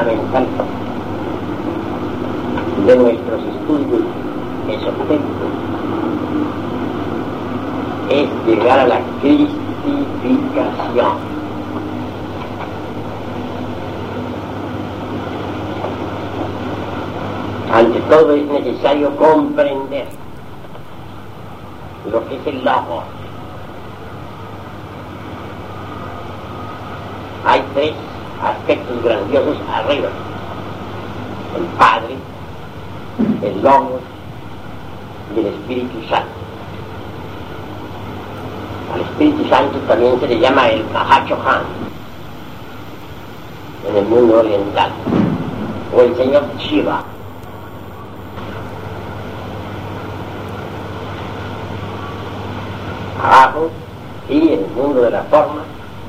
fundamental de nuestros estudios esotéricos es llegar a la cristificación. Ante todo es necesario comprender lo que es el logos. Hay tres aspectos grandiosos arriba: el Padre, el Logos y el Espíritu Santo. Al Espíritu Santo también se le llama el Mahachohan en el mundo oriental, o el Señor Shiva. Abajo, y en el mundo de la forma,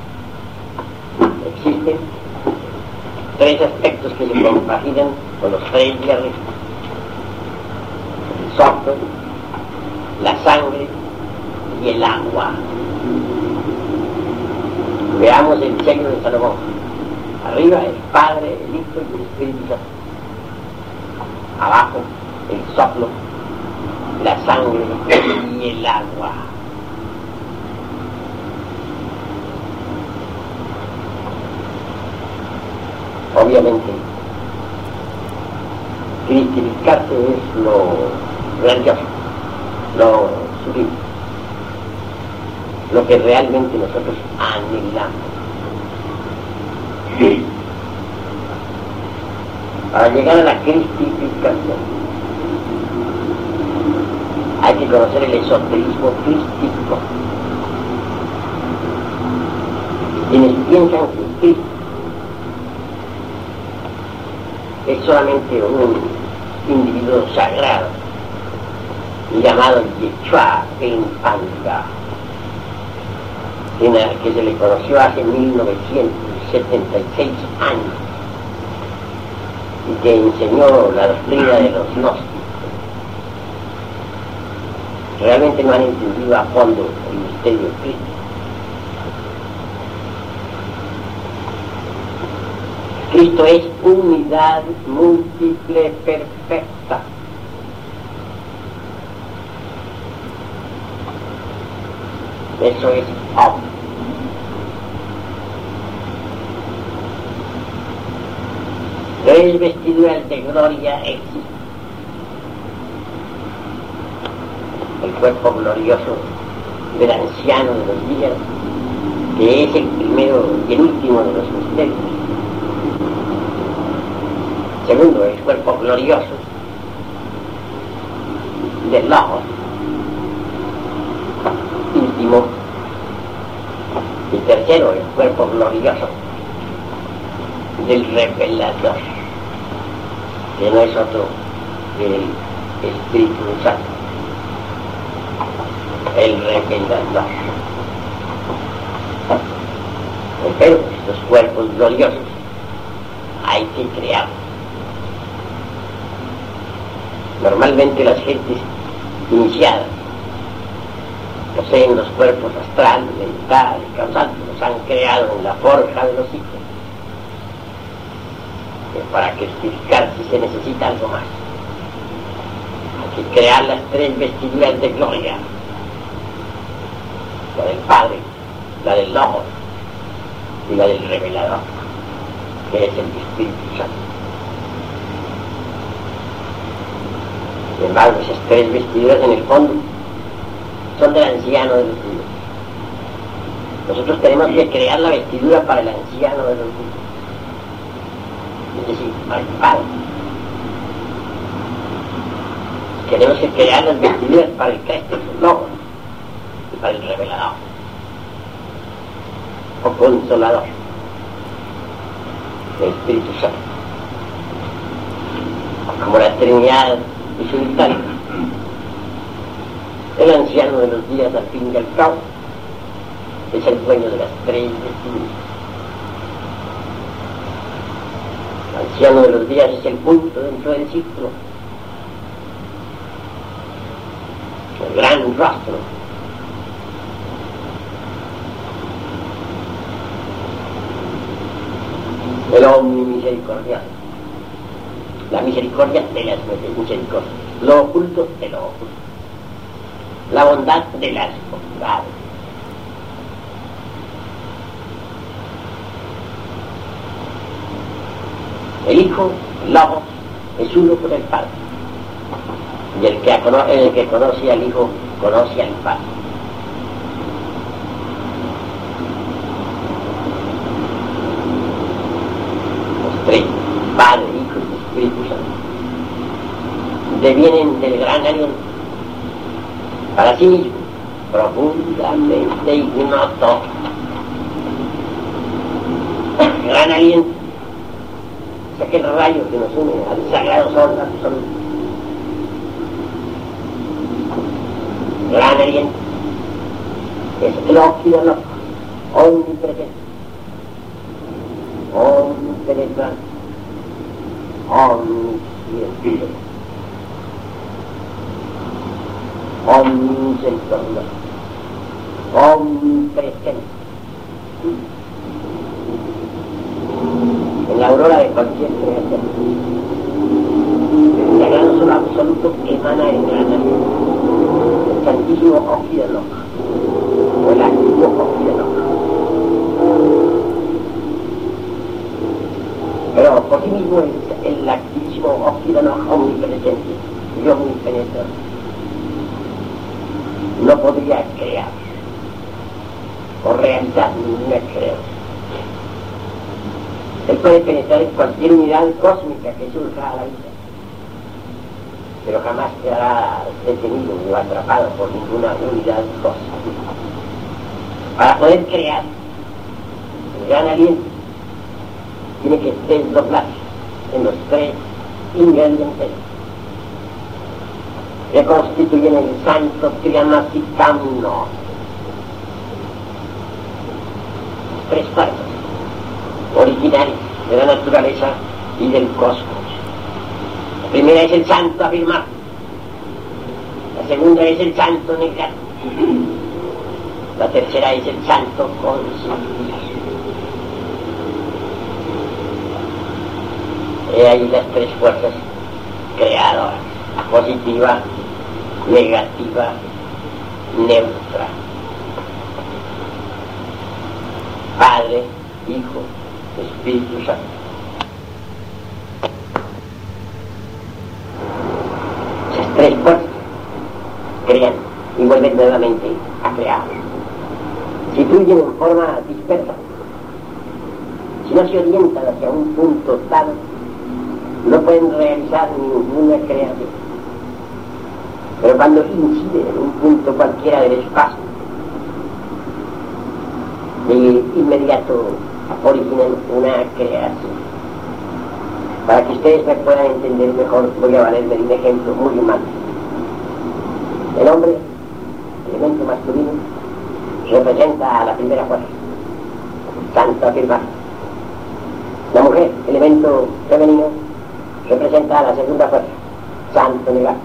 existen tres aspectos que se compaginan con los tres de arriba: el soplo, la sangre y el agua. Veamos el sello de Salomón. Arriba el Padre, el Hijo y el Espíritu Santo. Abajo el soplo, la sangre y el agua. Obviamente, cristificarse es lo grandioso, lo sublime, lo que realmente nosotros anhelamos. Para llegar a la cristificación hay que conocer el esoterismo crístico. Quienes piensan que Cristo es solamente un individuo sagrado llamado Yeshua Ben Panga, que se le conoció hace 1976 años y que enseñó la doctrina de los gnósticos. Realmente no han entendido a fondo el misterio de Cristo. Cristo es unidad múltiple perfecta. Eso es obvio. Tres vestiduras de gloria existen: el cuerpo glorioso del anciano de los días, que es el primero y el último de los misterios. Segundo, el cuerpo glorioso del Logos, íntimo. Y tercero, el cuerpo glorioso del Revelador, que no es otro que el Espíritu Santo, el Revelador. Pero estos cuerpos gloriosos hay que crearlos. Normalmente las gentes iniciadas poseen los cuerpos astral, mental y causal, los han creado en la forja de los hijos. Pero para cristificarse se necesita algo más. Hay que crear las tres vestiduras de gloria: la del Padre, la del Logos y la del Revelador, que es el Espíritu Santo. Sin embargo, esas tres vestiduras en el fondo son del anciano de los días. Nosotros tenemos que crear la vestidura para el anciano de los días, es decir, para el Padre. Tenemos que crear las vestiduras para el Cristo, el Logos, y para el Revelador o Consolador, el Espíritu Santo. Como la Trinidad es unitaria, el anciano de los días, al fin y al cabo, es el dueño de las tres vestiduras. El anciano de los días es el punto dentro del círculo, el gran rostro. el omnimisericordiado, la misericordia de las misericordias, lo oculto de lo oculto, la bondad de las bondades. El Hijo, Logos, es uno con el Padre, y el que conoce al Hijo conoce al Padre. Los tres, Padre, Hijo y Espíritu Santo, devienen del gran aliento, para sí mismo, profundamente ignoto. Gran aliento es aquel rayo que nos une al sagrado sol absoluto. Gran aliento es el óxido loco, omnipresente, omnipenetrante, omnisciente, omnisensorial, omnipresente. En la aurora de cualquier creación, el sagrado sol absoluto emana el gran aliento, el santísimo óxido loco, o el activo óxido loco. Pero por sí mismo el activísimo óxido loco omnipresente y omnipenetrante no podría crear o realizar ninguna creación. Él puede penetrar en cualquier unidad cósmica que surja a la vida, pero jamás quedará detenido o atrapado por ninguna unidad cósmica. Para poder crear el gran aliento, tiene que desdoblarse en los tres ingredientes que constituyen el santo triamaticano. Tres fuerzas originales de la naturaleza y del cosmos. La primera es el santo afirmar, la segunda es el santo negar, la tercera es el santo consentir. He ahí las tres fuerzas creadoras: positiva, negativa, neutra. Padre, Hijo, Espíritu Santo. Esas tres fuerzas crean y vuelven nuevamente a crear. Si fluyen en forma dispersa, si no se orientan hacia un punto dado, no pueden realizar ninguna creación. Pero cuando inciden en un punto cualquiera del espacio, de inmediato originan una creación. Para que ustedes me puedan entender mejor, voy a valerme de un ejemplo muy humano. El hombre, elemento masculino, representa a la primera fuerza, santo afirmar. La mujer, elemento femenino, representa a la segunda fuerza, santo negar.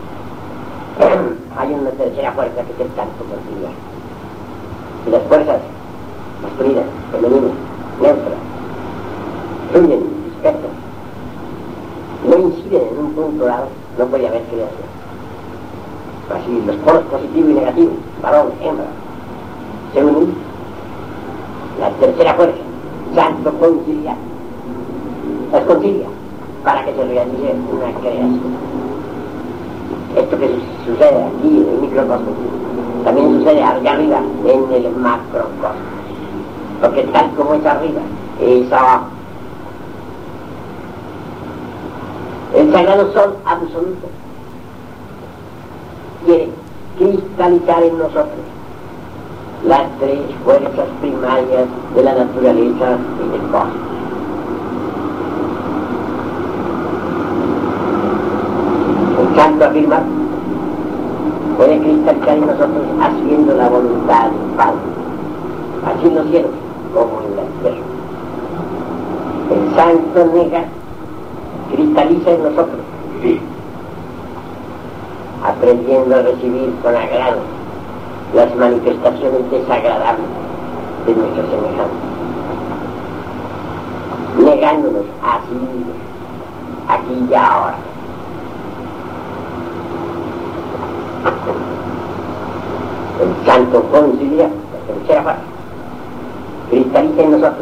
Hay una tercera fuerza que es el santo continuar. Y las fuerzas masculinas, femeninas, neutras, fluyen, dispersan, no inciden en un punto dado, no puede haber creación. Así los polos positivo y negativo, varón, hembra, se unen. La tercera fuerza, santo conciliar, las concilia para que se realice una creación. Esto que sucede aquí en el microcosmos también sucede allá arriba en el macrocosmos, porque tal como es arriba es abajo. El sagrado sol absoluto quiere cristalizar en nosotros las tres fuerzas primarias de la naturaleza y del cosmos. El santo afirma puede cristalizar en nosotros haciendo la voluntad del Padre, así en los cielos como en la tierra. El santo nega cristaliza en nosotros, aprendiendo a recibir con agrado las manifestaciones desagradables de nuestros semejantes. negándonos así, aquí y ahora. El Santo Concilio, la tercera parte, cristaliza en nosotros.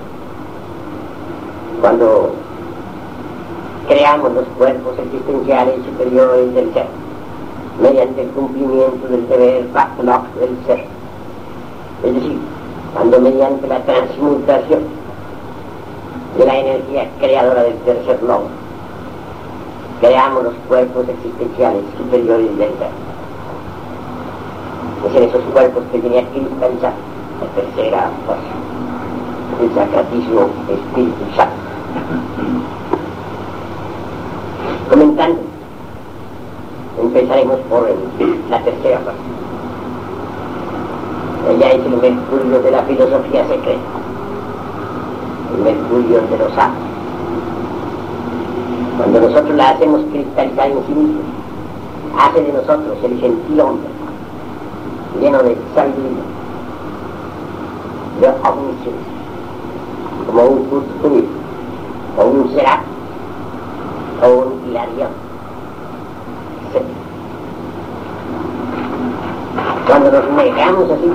Cuando creamos los cuerpos existenciales superiores del ser, mediante el cumplimiento del deber backlog del ser. Es decir, cuando mediante la transmutación de la energía creadora del tercer logo, creamos los cuerpos existenciales superiores del ser. Es en esos cuerpos que tenía que cristalizar la tercera fuerza, el sacratismo Espíritu Santo. Comentando, empezaremos por la tercera fuerza. Ella es el mercurio de la filosofía secreta, el mercurio de los sabios. Cuando nosotros la hacemos cristalizar en sí mismo, hace de nosotros el gentil hombre, lleno de sabiduría, de omnisciencia, como un Kurt, o un Seraph, o un Hilarión, etc. Cuando nos negamos así,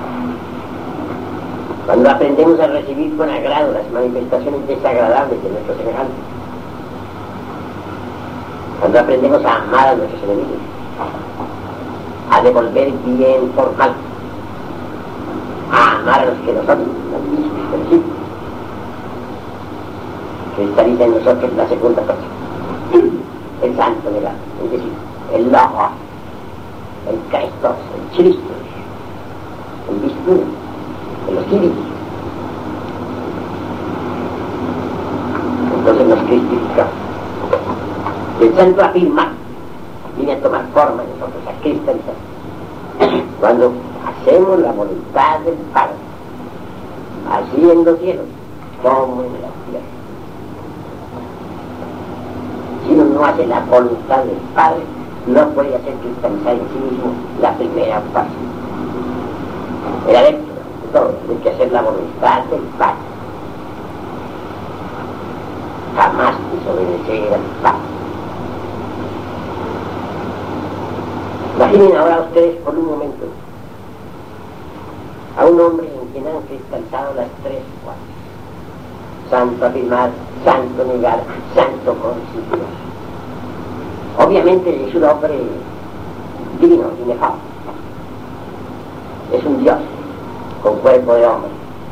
cuando aprendemos a recibir con agrado las manifestaciones desagradables de nuestros semejantes, cuando aprendemos a amar a nuestros enemigos, a devolver bien por mal, a amar a los que nosotros han visto y conocido, cristaliza en nosotros la segunda cosa, el santo negado, es decir, el Logos, el Christos, el Cristo, el Vishnu, el Espíritu. Entonces nos cristificamos. El santo afirma, viene a tomar forma en nosotros, a cristalizar. Cuando hacemos la voluntad del Padre, así en los cielos como en la tierra. Si uno no hace la voluntad del Padre, no puede hacer cristalizar en sí mismo la primera fase. El adepto de todo tiene que hacer la voluntad del Padre. Jamás desobedecer al Padre. Imaginen ahora ustedes por un momento a un hombre en quien han cristalizado las tres cuatro: santo afirmar, santo negar, santo conciliar. Obviamente es un hombre divino, inefable. Es un Dios con cuerpo de hombre.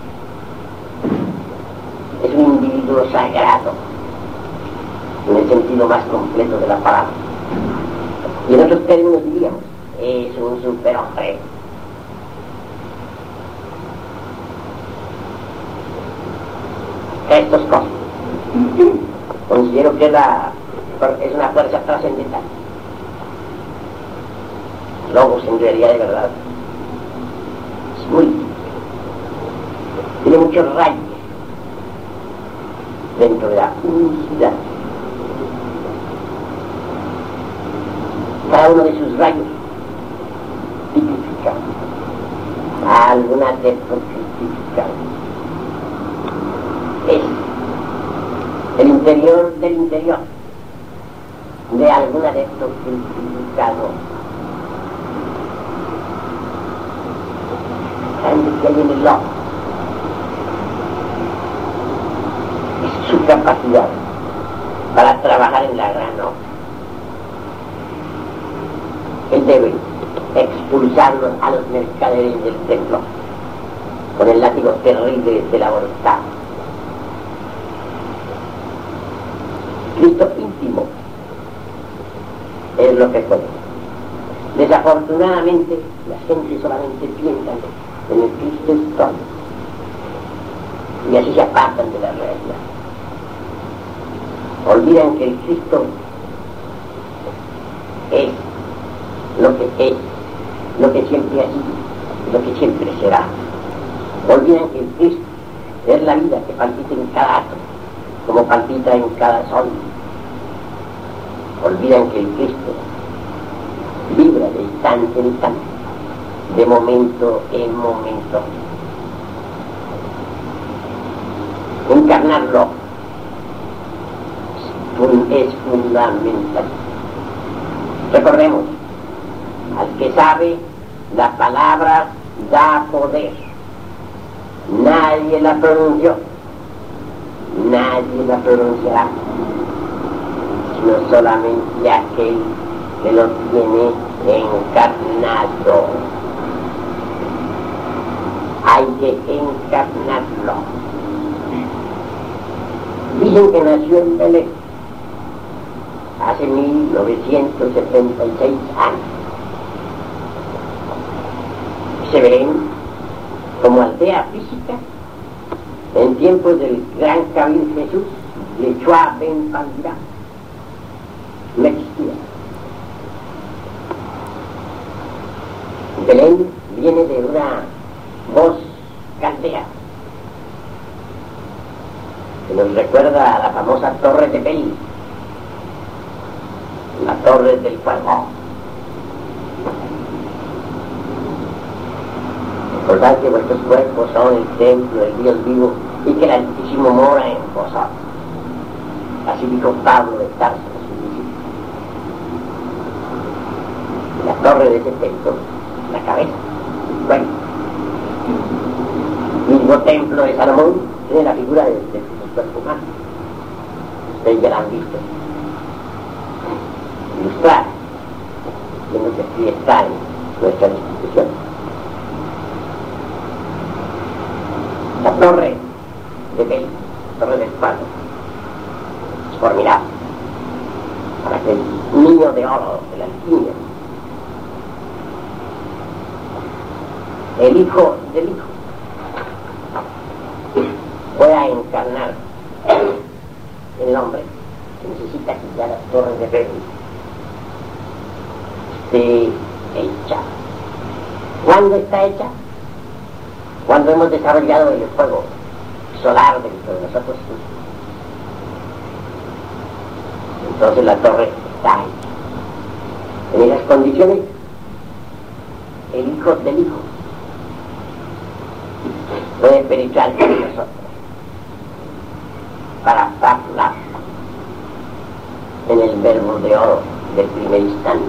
Es un individuo sagrado en el sentido más completo de la palabra. Y en otros términos diríamos, es un superhombre. Estos cosas. Considero que es una fuerza trascendental. Logos en realidad de verdad es muy, tiene muchos rayos dentro de la unicidad. Cada uno de sus rayos tipifica a algún adepto cristificado. Es el interior del interior de algún adepto cristificado. ¿Saben que hay en el lobo? Es su capacidad para trabajar en la gran obra. Él debe expulsarlos a los mercaderes del templo con el látigo terrible de la voluntad. Cristo íntimo es lo que puede. Desafortunadamente, la gente solamente piensa en el Cristo histórico y así se apartan de la realidad. Olvidan que el Cristo es lo que siempre ha sido, lo que siempre será. Olvidan que el Cristo es la vida que palpita en cada átomo, como palpita en cada sol. Olvidan que el Cristo vibra de instante en instante, de momento en momento. Encarnarlo es fundamental. Recordemos, al que sabe, la palabra da poder. Nadie la pronunció, nadie la pronunciará, sino solamente aquel que lo tiene encarnado. Hay que encarnarlo. Dicen que nació en Belén hace 1976 años. Se Belén, como aldea física, en tiempos del gran Cabil Jesús, Yeshua Ben Pandira, no existía. Belén viene de una voz caldea que nos recuerda a la famosa Torre de Bel, la Torre del Fuego. Recordad que vuestros cuerpos son el templo del Dios vivo y que el Altísimo mora en vosotros. Así dijo Pablo de Tarso a sus discípulos. La torre de ese templo, la cabeza, bueno, mismo templo de Salomón tiene la figura del cuerpo humano. Ustedes ya la han visto ilustrar, viendo que aquí está en nuestra institución. La torre de Bel, torre del Palo, es formidable para que el niño de oro de la alquimia, el hijo del hijo, pueda encarnar el hombre que necesita que ya la torre de Bel esté hecha. ¿Cuándo está hecha? Cuando hemos desarrollado el fuego solar dentro de nosotros, entonces la torre está hecha. En esas condiciones, el hijo del hijo puede penetrar con nosotros para hablar en el verbo de oro del primer instante.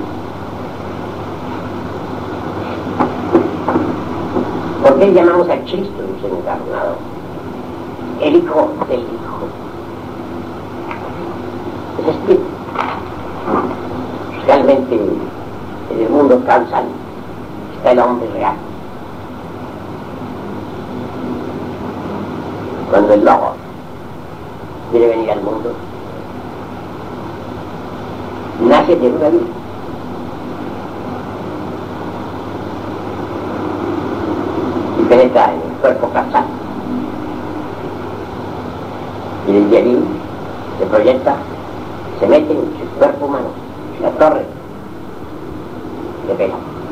¿Por qué llamamos a Cristo el encarnado? El hijo del hijo. Es espíritu. Realmente en el mundo causal está el hombre real. Cuando el lobo quiere venir al mundo, nace de una vida. Y penetra en el cuerpo causal. Y desde allí se proyecta, se mete en su cuerpo humano, en la torre de Bel.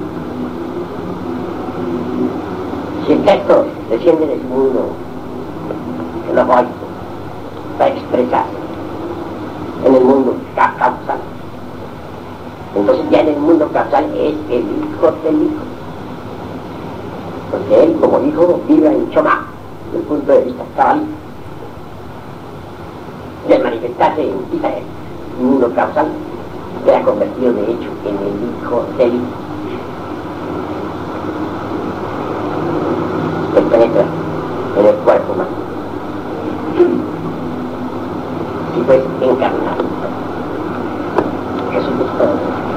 Si el texto desciende de su mundo, el ovoide va a expresarse en el mundo causal. Entonces ya en el mundo causal es el hijo del hijo. Porque él como hijo vive en Chomá, desde el punto de vista cabalista. Y al manifestarse en Israel, el mundo causal queda convertido de hecho en el hijo del hijo. Él penetra en el cuerpo humano. Así pues, encarnado. Jesucristo.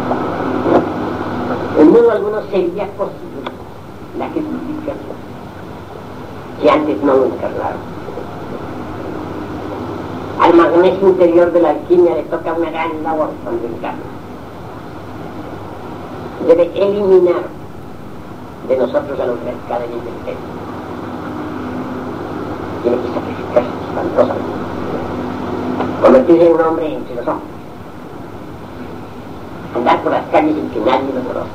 En modo alguno sería posible la justificación que antes no lo encarnaron. Al magnesio interior de la alquimia le toca una gran labor cuando encarna. Debe eliminar de nosotros a los mercaderes del templo. Tiene que sacrificarse espantosamente, convertirse en un hombre entre los hombres, andar por las calles sin que nadie lo conozca,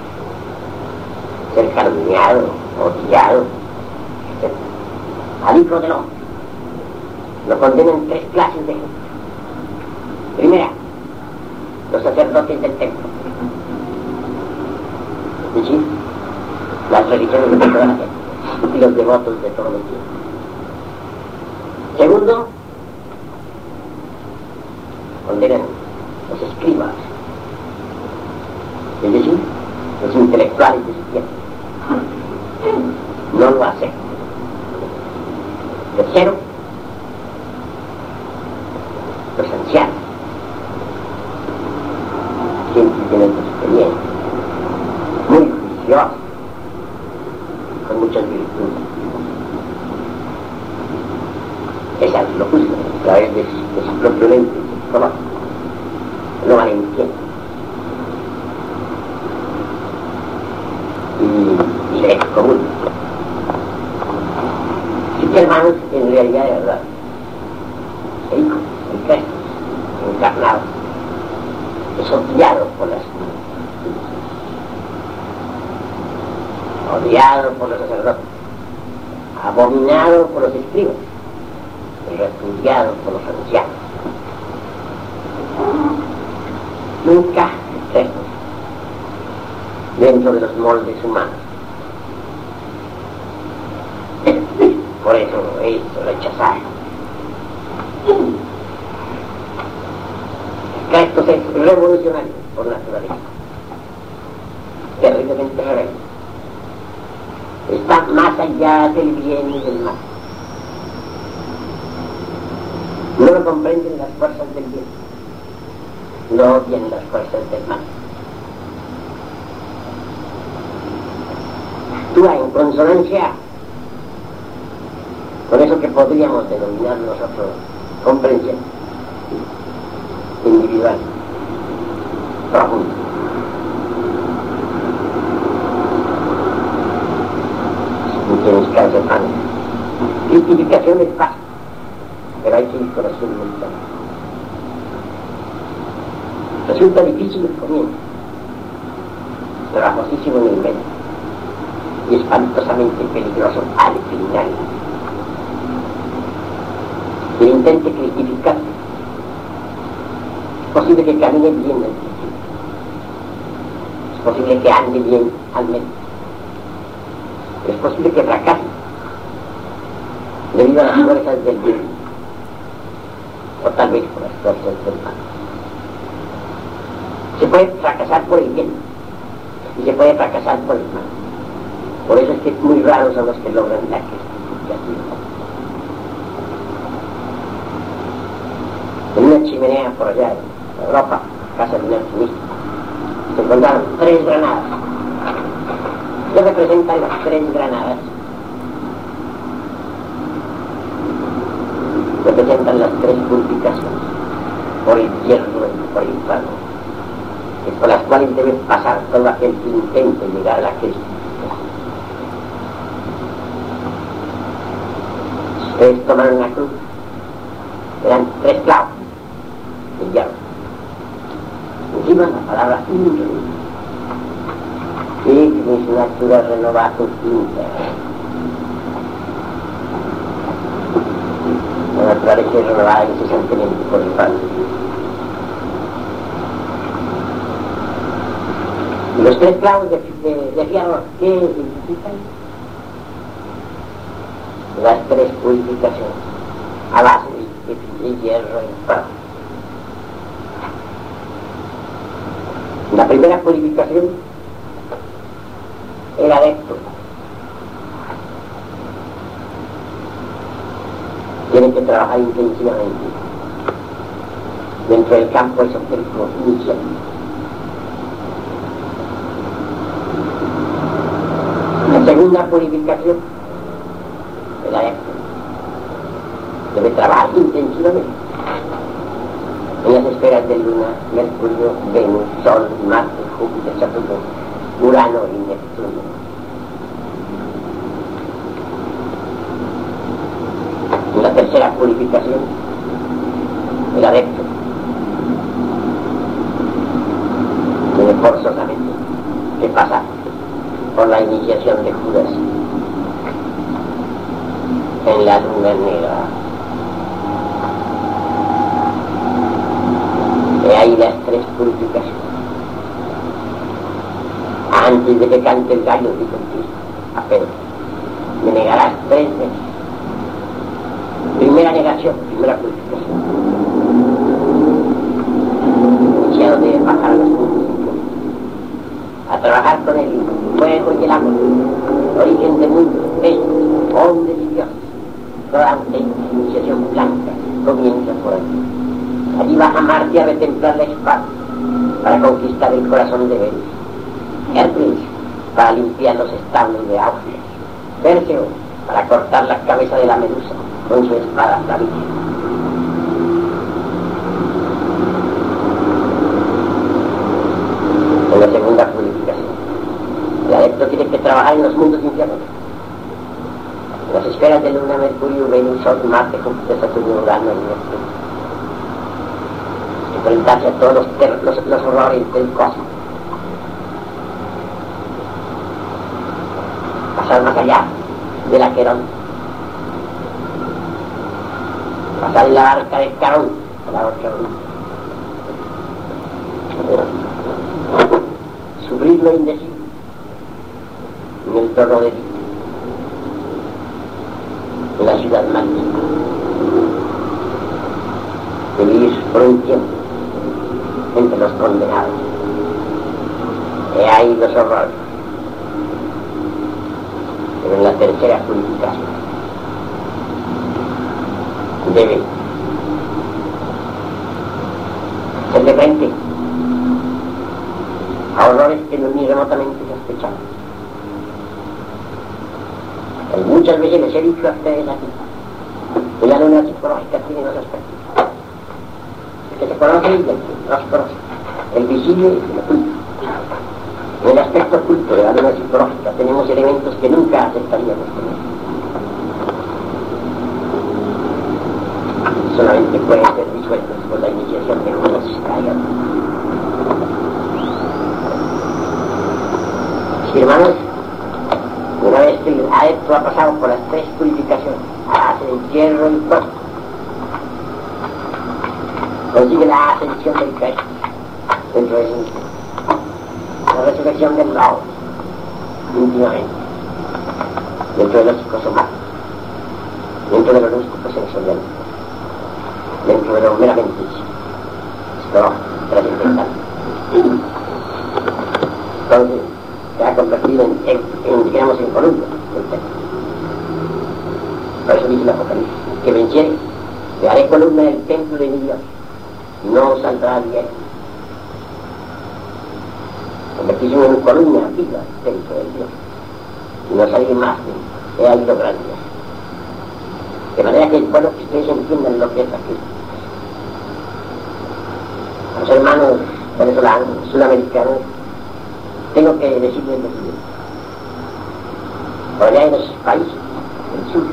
ser calumniado, odiado, etc. Al hijo del hombre lo condenan 3 clases de gente. Primera, los sacerdotes del templo, es decir, las religiones de toda la gente y los devotos de todos los días. Segundo, condenan los escribas, es decir, los intelectuales de su tiempo. No lo acepto. Tercero, los ancianos, siempre tienen experiencia, muy juiciosos, con muchas virtudes. Esa es lo justo, a través de su propio lente, de su color. No malentiende. Y le excomulga. Sí que hermanos, en realidad de verdad, el Hijo, el Cristo, encarnado, es odiado por las odiado por los sacerdotes, abominado por los escribas, y repudiado por los ancianos. Nunca Cristo dentro de los moldes humanos. Por eso es rechazado. Cristo es revolucionario por naturaleza, terriblemente rebelde. Está más allá del bien y del mal. No lo comprenden las fuerzas del bien, no odian las fuerzas del mal. Actúa en consonancia con eso que podríamos denominar nosotros comprensión individual, profunda. En mis casos, hermanos, justificación es fácil, pero hay que ir conociendo el camino. Resulta difícil el comienzo, trabajosísimo en el medio y espantosamente peligroso al final. Quien intente cristificarse, es posible que camine bien al principio, es posible que ande bien al medio, es posible que fracase debido a las fuerzas del bien, o tal vez por las fuerzas del mal. Se puede fracasar por el bien y se puede fracasar por el mal. Por eso es que muy raros son los que logran la cristificación. En una chimenea por allá en Europa, casa de un alquimista, se encontraron 3 granadas. ¿Qué representan las 3 granadas? Representan las 3 purificaciones por el infierno y por el infierno, por las cuales debe pasar todo aquel que intente llegar a la cristificación. Ustedes tomaron la cruz, eran 3 clavos de hierro. Encima la palabra indio, que mis naturas renovadas inter. La naturaleza es renovada incesantemente por el Padre. Y los 3 clavos de hierro, ¿qué significan? Las 3 purificaciones a base de hierro y fuego. La primera purificación, el adepto tiene que trabajar intensivamente dentro del campo esotérico inicial. La segunda purificación, el adepto debe trabajar intensivamente en las esferas de Luna, Mercurio, Venus, Sol, Marte, Júpiter, Saturno, Urano y Neptuno. En la tercera purificación, el adepto debe forzosamente que pasar por la iniciación de Judas en la luna negra. De ahí las 3 purificaciones. Antes de que cante el gallo, dijo Cristo a Pedro, me negarás 3 veces. Primera negación, primera purificación. civilización blanca comienza por aquí. Allí baja Marte a retemplar la espada para conquistar el corazón de Venus. Hércules para limpiar los establos de Austria. Perseo para cortar la cabeza de la medusa con su espada flamígera. En la segunda purificación, el adepto tiene que trabajar en los mundos infiernos. En las esferas de Luna, Mercurio, Venus, Sol, Marte, Júpiter, Saturno, Urano y Neptuno. Enfrentarse a todos los horrores del cosmos. Pasar más allá del Aquerón. Pasar en la barca de Carón a la otra orilla. Sufrir lo indecible en el trono de Dios, en la ciudad maldita. Vivir por un tiempo entre los condenados. He ahí los horrores. Pero en la tercera purificación debe ser de frente a horrores que ni remotamente sospechaban. Muchas veces les he dicho a ustedes aquí que la luna psicológica tiene dos aspectos. El que se conoce y el que no se conoce. El visible y el oculto. En el aspecto oculto de la luna psicológica tenemos elementos que nunca aceptaríamos tener. Solamente pueden ser disueltos por la iniciación de unos caídos. Sí, hermanos, una vez que el adepto ha pasado por las tres purificaciones, hace el hierro y fuego, consigue la ascensión del Cristo dentro de sí mismo, la resurrección del lado, íntimamente, dentro de los psicosomáticos, dentro de los lústicos sensoriales, dentro de lo meramente psicológico, trascendental. Entonces, se ha convertido digamos, en columna del templo. Por eso dice el Apocalipsis, que venciere, le haré columna del templo de mi Dios, no saldrá bien. Convertirse en columna viva dentro del Dios, y no salir más de ahí lo grande. De manera que, bueno, que ustedes entiendan lo que es aquí. A los hermanos venezolanos, sudamericanos, tengo que decirles lo siguiente. Por allá en los países del sur,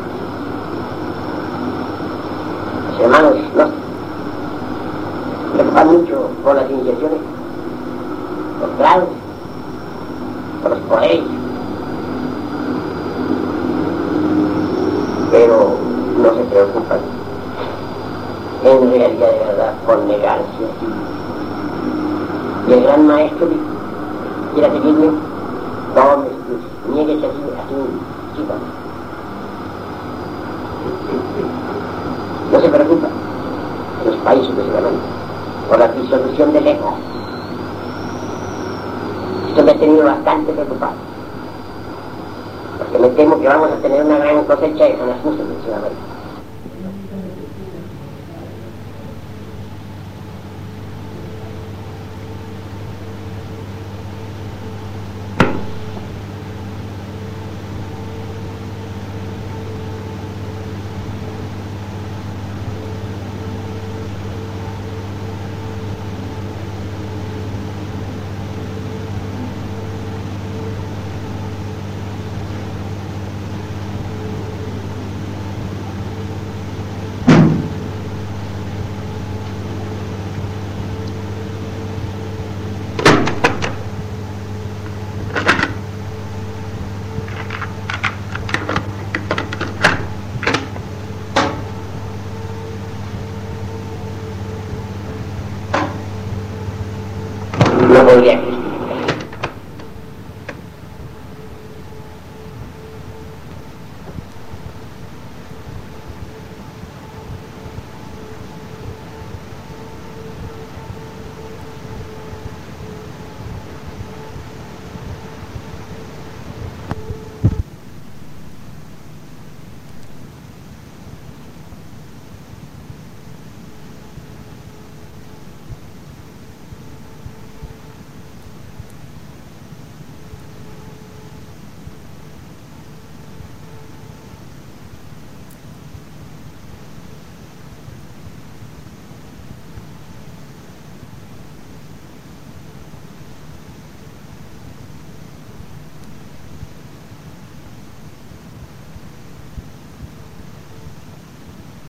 los hermanos no se preocupan mucho por las iniciaciones, por grados, por los poderes, pero no se preocupan en realidad de verdad por negarse a sí. Y el gran maestro dijo: quiera seguirme, tome sus, nieguese así, chica. No se preocupa, los países precisamente, por la disolución del ego. Esto me ha tenido bastante preocupado, porque me temo que vamos a tener una gran cosecha de zonas musulmanas en Sudamérica. No podría existir